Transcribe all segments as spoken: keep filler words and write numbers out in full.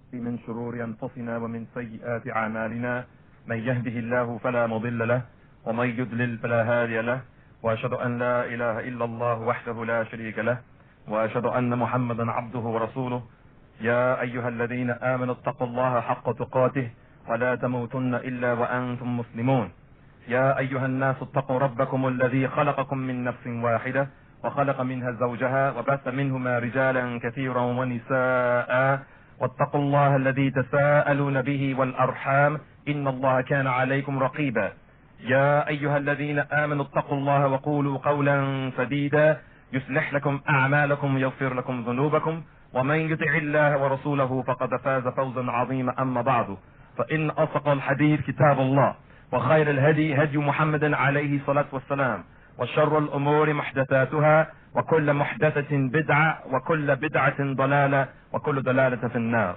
من شرور أنفسنا ومن سيئات أعمالنا من يهده الله فلا مضل له ومن يضلل فلا هادي له وأشهد أن لا إله إلا الله وحده لا شريك له وأشهد أن محمدا عبده ورسوله. يا أيها الذين آمنوا اتقوا الله حق تقاته ولا تموتن إلا وأنتم مسلمون. يا أيها الناس اتقوا ربكم الذي خلقكم من نفس واحدة وخلق منها زوجها وبث منهما رجالا كثيرا ونساء واتقوا الله الذي تساءلون به والأرحام إن الله كان عليكم رقيبا. يا أيها الذين آمنوا اتقوا الله وقولوا قولا سديدا يصلح لكم أعمالكم ويغفر لكم ذنوبكم ومن يطع الله ورسوله فقد فاز فوزا عظيما. أما بعد فإن أصدق الحديث كتاب الله وخير الهدي هدي محمد عليه الصلاة والسلام وشر الأمور محدثاتها وكل محدثة بدعة وكل بدعة ضلالة وكل ضلالة في النار.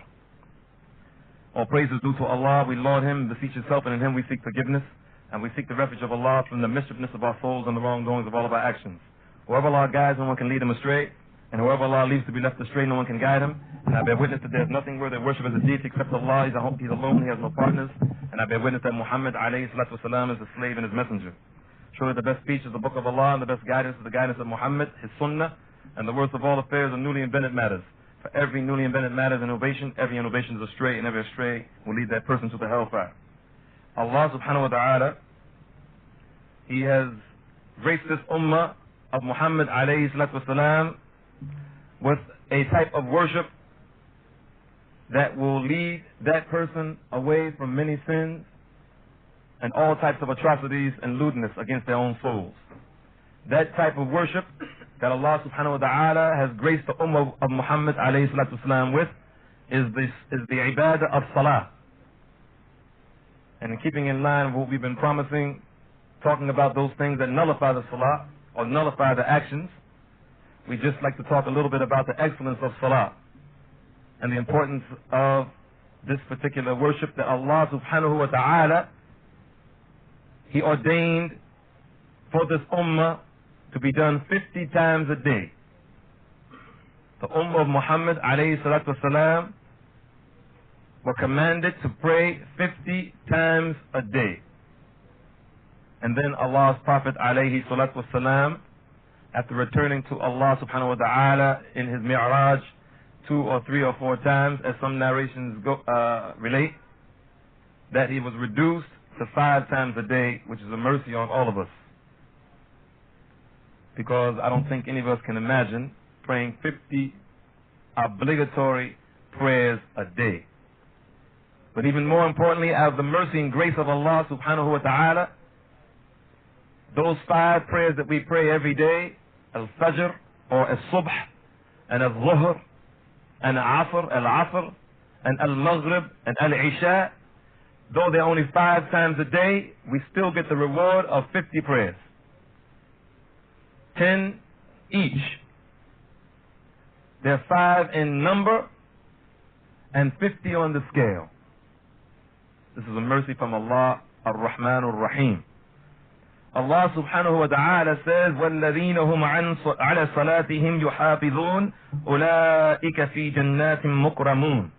All praise is due to Allah. We laud Him, beseech His help, and in Him we seek forgiveness, and we seek the refuge of Allah from the mischiefness of our souls and the wrongdoings of all of our actions. Whoever Allah guides, no one can lead him astray, and whoever Allah leaves to be left astray, no one can guide him. And I bear witness that there is nothing worthy of worship as a deity except Allah. He's, a, he's alone, He has no partners. And I bear witness that Muhammad alayhi salatu wasalam is the slave and His messenger. Surely the best speech is the book of Allah, and the best guidance is the guidance of Muhammad, His sunnah, and the worst of all affairs are newly invented matters. For every newly invented matter is innovation, every innovation is astray, and every astray will lead that person to the hellfire. Allah subhanahu wa ta'ala, He has graced this ummah of Muhammad alayhi salatu wasalam with a type of worship that will lead that person away from many sins and all types of atrocities and lewdness against their own souls. That type of worship that Allah subhanahu wa ta'ala has graced the ummah of Muhammad alayhi salatu wasalam with is, this, is the ibadah of salah. And in keeping in line with what we've been promising, talking about those things that nullify the salah or nullify the actions, we just like to talk a little bit about the excellence of salah and the importance of this particular worship that Allah subhanahu wa ta'ala, He ordained for this ummah to be done fifty times a day. The ummah of Muhammad alayhi salatu wasalam were commanded to pray fifty times a day. And then Allah's Prophet alayhi salatu wasalam, after returning to Allah subhanahu wa ta'ala in his mi'raj two or three or four times, as some narrations go, uh, relate, that he was reduced to five times a day, which is a mercy on all of us. Because I don't think any of us can imagine praying fifty obligatory prayers a day. But even more importantly, out of the mercy and grace of Allah subhanahu wa ta'ala, those five prayers that we pray every day, al-fajr or al-subh and al-zuhr and al-asr, al-asr and al-maghrib and al-isha, though they're only five times a day, we still get the reward of fifty prayers. Ten each. They're five in number and fifty on the scale. This is a mercy from Allah ar-Rahman ar-Rahim. Allah subhanahu wa ta'ala says, وَالَّذِينَ هُمْ عَلَى صَلَاتِهِمْ يُحَافِظُونَ أُولَٰئِكَ فِي جَنَّاتٍ مُكْرَمُونَ.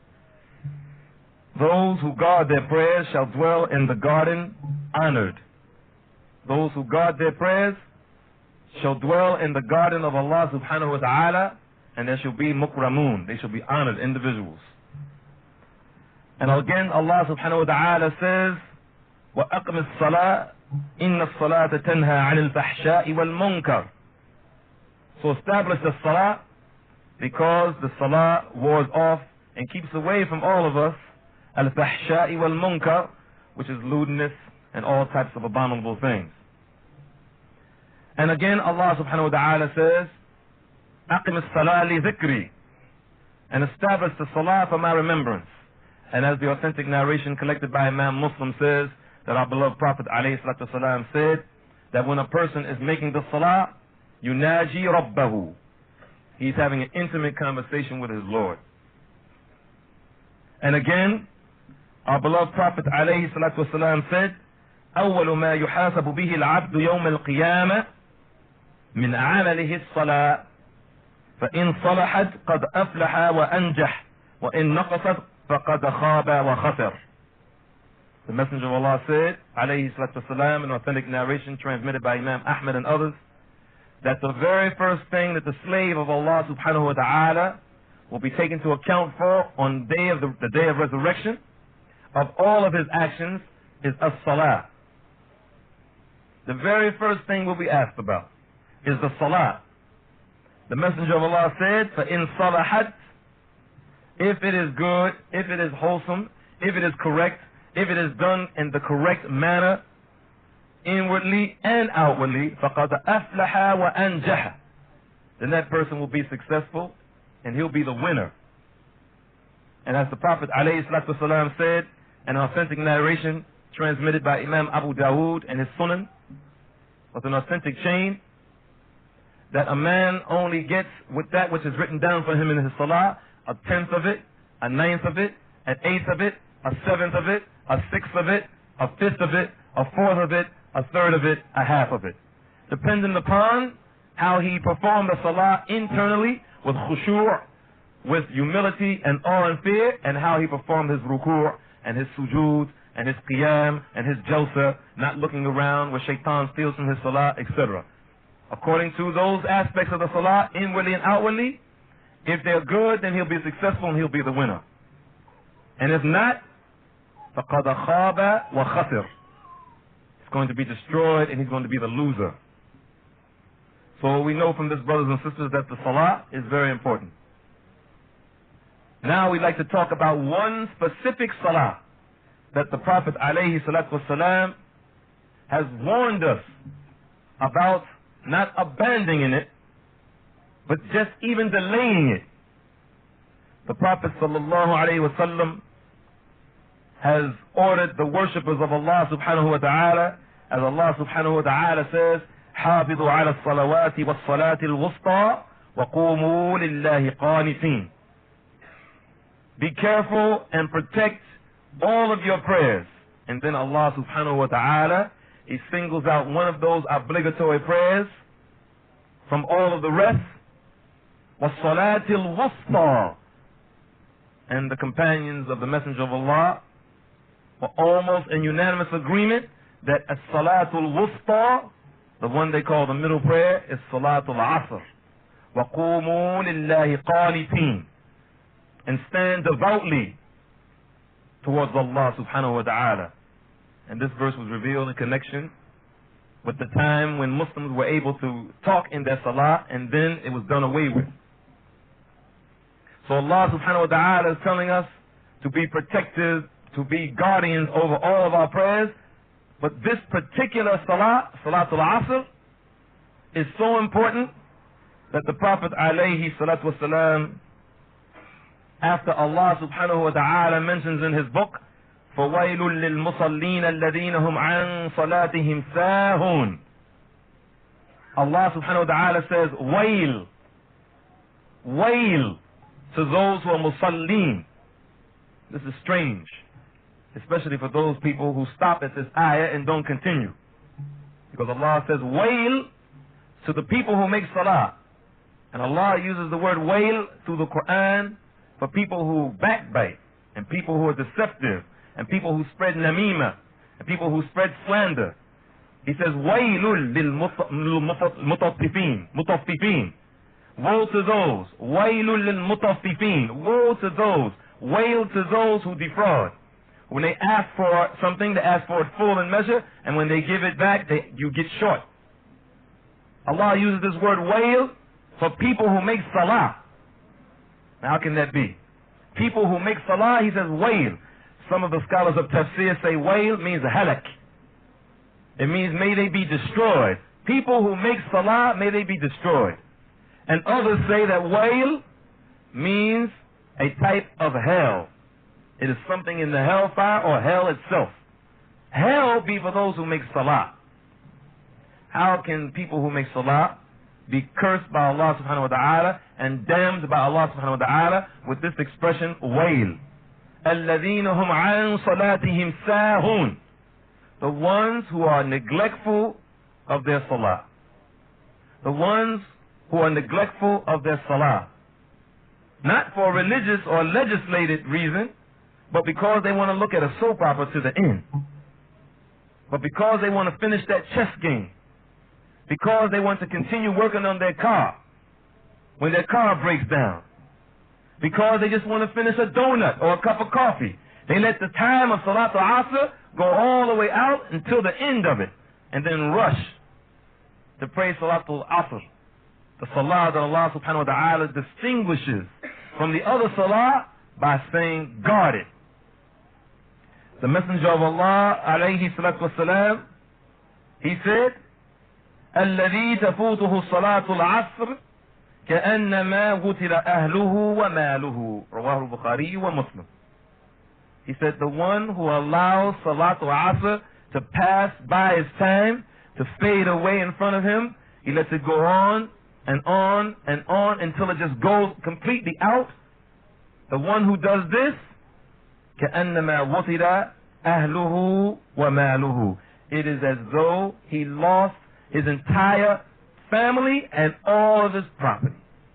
Those who guard their prayers shall dwell in the garden honored. Those who guard their prayers shall dwell in the garden of Allah subhanahu wa ta'ala, and there shall be mukramun. They shall be honored individuals. And again Allah subhanahu wa ta'ala says, وَأَقْمِ الصَّلَاةِ إِنَّ الصَّلَاةَ تَنْهَى عَنِ الْفَحْشَاءِ وَالْمُنْكَرِ. So establish the salah, because the salah wards off and keeps away from all of us al-fahsha'i wal-munkar, which is lewdness and all types of abominable things. And again Allah subhanahu wa ta'ala says, أَقِمِ الصَّلَاةِ لِذِكْرِي, and establish the salah for my remembrance. And as the authentic narration collected by Imam Muslim says, that our beloved Prophet alayhi salatu wasalam said that when a person is making the salah, yunaji rabbahu, he's having an intimate conversation with his Lord. And again, our beloved Prophet alayhi salatu wasalam said, أول ما يحاسب به العبد يوم القيامة من عمله الصلاة فإن صلحت قد أفلح وأنجح وَإِن نَقَصَتْ فَقَدْ خَابَ وَخَسِرَ. The Messenger of Allah said, alayhi salatu wasalam, an authentic narration transmitted by Imam Ahmad and others, that the very first thing that the slave of Allah subhanahu wa ta'ala will be taken to account for on day of the, the day of resurrection of all of his actions is as-salah. The very first thing we'll be asked about is the salah. The Messenger of Allah said, فَإِن صَلَحَتْ, if it is good, if it is wholesome, if it is correct, if it is done in the correct manner, inwardly and outwardly, فَقَدْ أَفْلَحَ وَأَنْجَحَ, then that person will be successful and he'll be the winner. And as the Prophet ﷺ said, an authentic narration transmitted by Imam Abu Dawood and his Sunan, with an authentic chain, that a man only gets with that which is written down for him in his salah, a tenth of it, a ninth of it, an eighth of it, a seventh of it, a sixth of it, a fifth of it, a fourth of it, a third of it, a half of it, depending upon how he performed the salah internally with khushu', with humility and awe and fear, and how he performed his ruku' and his sujood and his qiyam and his jalsa, not looking around where shaitan steals from his salah, et cetera. According to those aspects of the salah, inwardly and outwardly, if they're good, then he'll be successful and he'll be the winner. And if not, فَقَدْ خَابَ وَخَسِرَ, he's going to be destroyed and he's going to be the loser. So we know from this, brothers and sisters, that the salah is very important. Now we'd like to talk about one specific salah that the Prophet alayhi salatu wasalam has warned us about not abandoning it, but just even delaying it. The Prophet sallallahu alayhi wasallam has ordered the worshippers of Allah subhanahu wa ta'ala, as Allah subhanahu wa ta'ala says, حافظوا على الصلوات والصلاة الوسطى وقوموا لله قانتين. Be careful and protect all of your prayers. And then Allah subhanahu wa ta'ala, He singles out one of those obligatory prayers from all of the rest. وَالصَّلَاةِ الْوُسْطَى. And the companions of the Messenger of Allah were almost in unanimous agreement that as-salatul wusta, the one they call the middle prayer, is salatul asr. وَقُومُوا لِلَّهِ قَانِتِينَ. And stand devoutly towards Allah subhanahu wa ta'ala. And this verse was revealed in connection with the time when Muslims were able to talk in their salah and then it was done away with. So Allah subhanahu wa ta'ala is telling us to be protective, to be guardians over all of our prayers. But this particular salah, Salatul Asr, is so important that the Prophet alayhi salatu wasalam, after Allah subhanahu wa ta'ala mentions in his book, فَوَيْلٌ لِلْمُصَلِّينَ الَّذِينَ هُمْ عَنْ صَلَاتِهِمْ سَاهُونَ. Allah subhanahu wa ta'ala says, wail, wail to those who are musallin. This is strange, especially for those people who stop at this ayah and don't continue. Because Allah says, wail to the people who make salah. And Allah uses the word wail through the Quran for people who backbite, and people who are deceptive, and people who spread namima, and people who spread slander. He says, wailul lil mutaffifin, mutaffifin. Woe to those. Wailul lil mutaffifin. Woe to those. Wail to those who defraud. When they ask for something, they ask for it full in measure, and when they give it back, they, you get short. Allah uses this word wail for people who make salah. Now, how can that be? People who make salah, he says wail. Some of the scholars of tafsir say wail means halak. It means may they be destroyed. People who make salah, may they be destroyed. And others say that wail means a type of hell. It is something in the hellfire or hell itself. Hell be for those who make salah. How can people who make salah be cursed by Allah subhanahu wa ta'ala and damned by Allah subhanahu wa ta'ala with this expression, wail? الَّذِينَ هُمْ عَنْ صَلَاتِهِمْ سَاهُونَ. The ones who are neglectful of their salah. The ones who are neglectful of their salah. not for religious or legislated reason, but because they want to look at a soap opera to the end. But because they want to finish that chess game. Because they want to continue working on their car when their car breaks down. Because they just want to finish a donut or a cup of coffee. They let the time of Salatul Asr go all the way out until the end of it, and then rush to pray Salatul Asr, the salah that Allah subhanahu wa ta'ala distinguishes from the other salah by saying, guard it. The Messenger of Allah, alayhi salatu wasalam, he said, الذي تفوته صلاة العصر كأنما قتل أهله وماله رواه البخاري ومسلم. He said, the one who allows Salatul Asr to pass by his time, to fade away in front of him, he lets it go on and on and on until it just goes completely out. The one who does this, كأنما قتل أهله وماله. It is as though he lost his entire family and all of his property.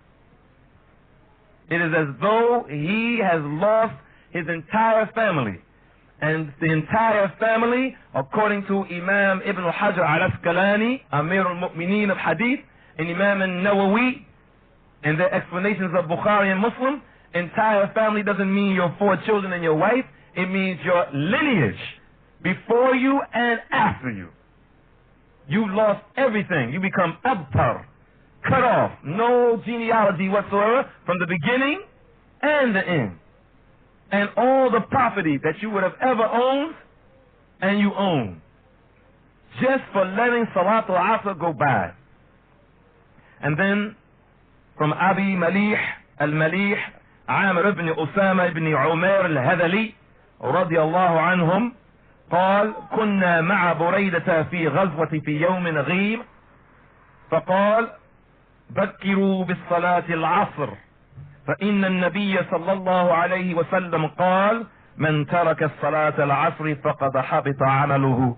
It is as though he has lost his entire family. And the entire family, according to Imam Ibn Hajar al-Asqalani, Amir al-Mu'mineen of Hadith, and Imam al-Nawawi, in their explanations of Bukhari and Muslim, entire family doesn't mean your four children and your wife. It means your lineage, before you and after you. You lost everything. You become abtar, cut off. No genealogy whatsoever from the beginning and the end. And all the property that you would have ever owned, and you own, just for letting Salatul Asr go by. And then from Abi Malih al-Malih, Amr ibn Usama ibn Umair al-Hadali, radiyallahu anhum, قال كنا مع بريدة في غزوة في يوم غيم فقال بكروا بالصلاة العصر فإن النبي صلى الله عليه وسلم قال من ترك الصلاة العصر فقد حبط عمله.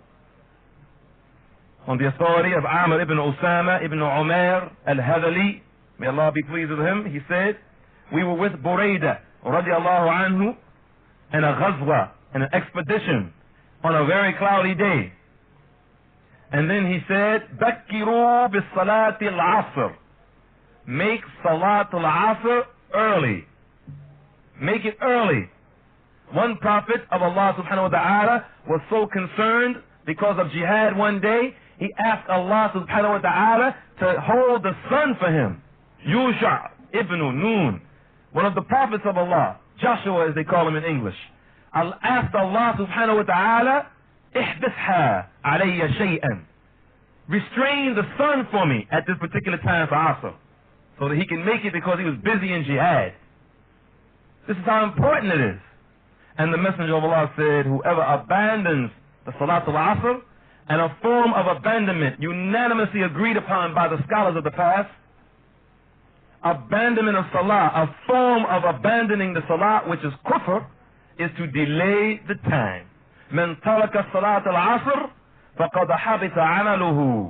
On the authority of Amr ibn Usama ibn Umair al-Hadali, may Allah be pleased with him, he said, we were with Buraidah radiallahu anhu in a ghazwa, in an expedition, on a very cloudy day. And then he said, Bakkiru bis salati al-asr. Make salat al-asr early. Make it early. One prophet of Allah subhanahu wa ta'ala was so concerned because of jihad one day, he asked Allah subhanahu wa ta'ala to hold the sun for him. Yusha ibn Nun, one of the prophets of Allah, Joshua as they call him in English, asked Allah subhanahu wa ta'ala, احبسها علي شيئا. Restrain the sun for me at this particular time for Asr, so that he can make it because he was busy in jihad. This is how important it is. And the Messenger of Allah said, whoever abandons the Salatul Asr, and a form of abandonment unanimously agreed upon by the scholars of the past, abandonment of Salah, a form of abandoning the Salah, which is kufr, is to delay the time. من ترك الصلاة العصر فقد حبط عمله.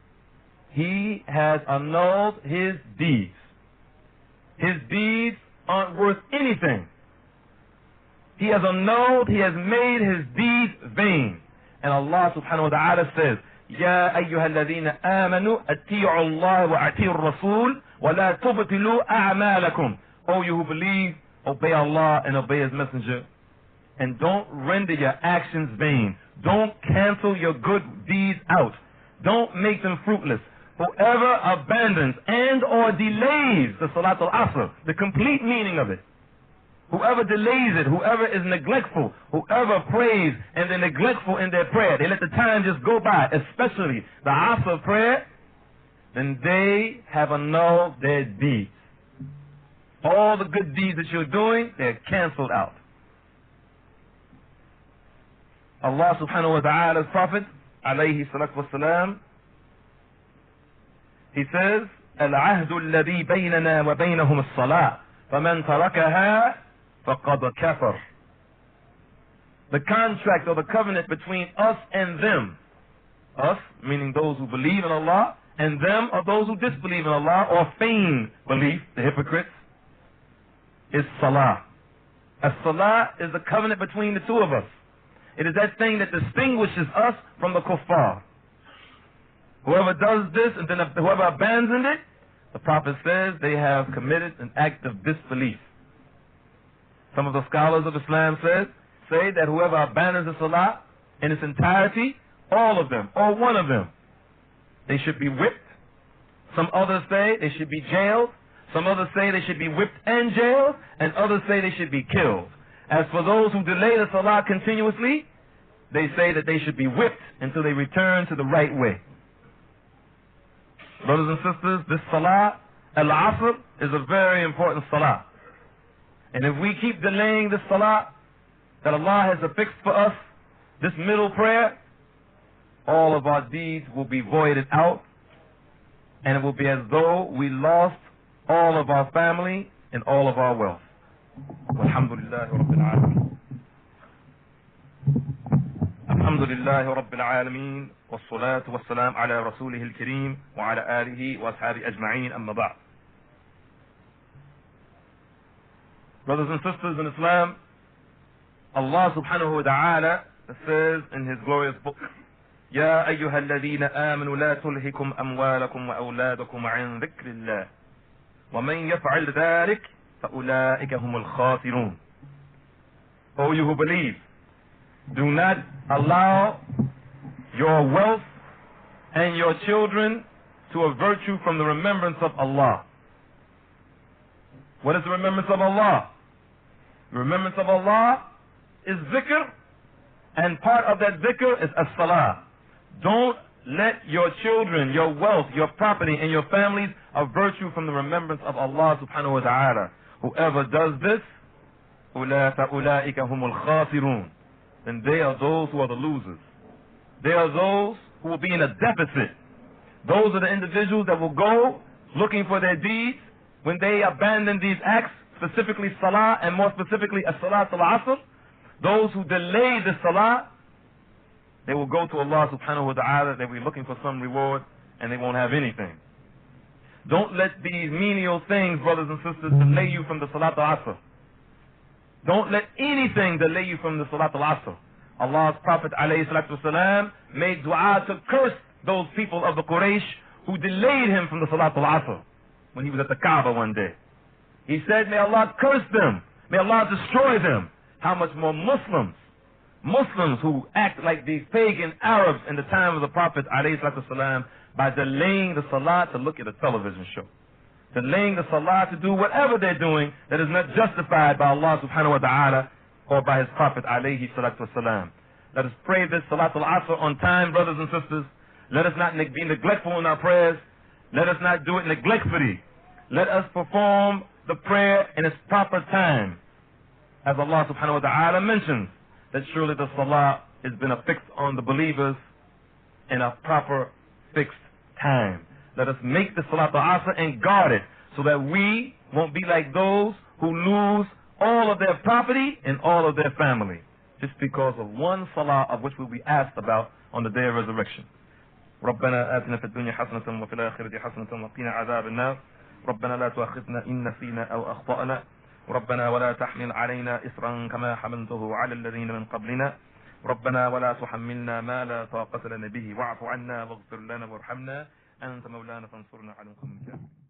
He has annulled his deeds. His deeds aren't worth anything. He has annulled, he has made his deeds vain. And Allah subhanahu wa ta'ala says, يا أيها الذين آمنوا أطيعوا الله وأطيعوا الرسول ولا تبطلوا أعمالكم. O you who believe, obey Allah and obey His Messenger. And don't render your actions vain. Don't cancel your good deeds out. Don't make them fruitless. Whoever abandons and or delays the Salatul Asr, the complete meaning of it, whoever delays it, whoever is neglectful, whoever prays and they're neglectful in their prayer, they let the time just go by, especially the Asr prayer, then they have annulled their deeds. All the good deeds that you're doing, they're canceled out. Allah subhanahu wa ta'ala's Prophet, alayhi salatu wasalam, he says, العهد الذي بيننا وبينهم الصلاة فمن تركها فقد كفر. The contract or the covenant between us and them, us meaning those who believe in Allah, and them are those who disbelieve in Allah or feign belief, the hypocrites. is salah. As-salah is the covenant between the two of us. It is that thing that distinguishes us from the kuffar. Whoever does this and then whoever abandons it, the Prophet says they have committed an act of disbelief. Some of the scholars of Islam says, say that whoever abandons the salah in its entirety, all of them, or one of them, they should be whipped. Some others say they should be jailed. Some others say they should be whipped and jailed. And others say they should be killed. As for those who delay the salah continuously, they say that they should be whipped until they return to the right way. Brothers and sisters, this salah, al-asr, is a very important salah. And if we keep delaying this salah that Allah has affixed for us, this middle prayer, all of our deeds will be voided out, and it will be as though we lost all of our family and all of our wealth. Alhamdulillah Rabbil Alameen. Alhamdulillah Rabbil Alameen. والصلاة والسلام على رسوله الكريم وعلى آله وأصحابه أجمعين أما بعد. Brothers and sisters in Islam, Allah subhanahu wa ta'ala says in His glorious book, يا أيها الذين آمنوا لا تلهكم أموالكم وأولادكم عن ذكر الله ومن يفعل ذلك فأولئك هم الخاسرون. O you who believe, do not allow your wealth and your children to avert you from the remembrance of Allah. What is the remembrance of Allah? The remembrance of Allah is zikr, and part of that zikr is as-salah. Don't let your children, your wealth, your property, and your families avert you from the remembrance of Allah subhanahu wa ta'ala. Whoever does this, فَأُولَٰئِكَ هُمُ الْخَاسِرُونَ, then they are those who are the losers. They are those who will be in a deficit. Those are the individuals that will go looking for their deeds when they abandon these acts, specifically salah, and more specifically as-salat al-asr. Those who delay the salah, they will go to Allah subhanahu wa ta'ala, they will be looking for some reward, and they won't have anything. Don't let these menial things, brothers and sisters, delay you from the salat al-asr. Don't let anything delay you from the salat al-asr. Allah's Prophet alayhi salatu wasalam made dua to curse those people of the Quraysh who delayed him from the salat al-asr when he was at the Kaaba one day. He said, may Allah curse them, may Allah destroy them. How much more Muslims, Muslims who act like these pagan Arabs in the time of the Prophet alayhi salatu wasalam by delaying the salah to look at a television show, delaying the salah to do whatever they're doing that is not justified by Allah subhanahu wa ta'ala or by His Prophet alayhi salatu wasalam. Let us pray this salat al-asr on time, brothers and sisters. Let us not ne- be neglectful in our prayers. Let us not do it neglectfully. Let us perform the prayer in its proper time. As Allah subhanahu wa ta'ala mentions, that surely the salah has been affixed on the believers in a proper fixed time. Let us make the salat al-asr and guard it so that we won't be like those who lose all of their property and all of their family just because of one salah of which we'll be asked about on the day of resurrection. ربنا آتنا في الدنيا حسنة وفي الآخرة حسنة وقنا عذاب النار ربنا لا تؤاخذنا إن نسينا أو أخطأنا ربنا ولا تحمل علينا إصرا كما حملته على الذين من قبلنا ربنا ولا تحملنا ما لا طاقة لنا به واعف عنا واغفر لنا وارحمنا أنت مولانا فانصرنا على القوم الكافرين.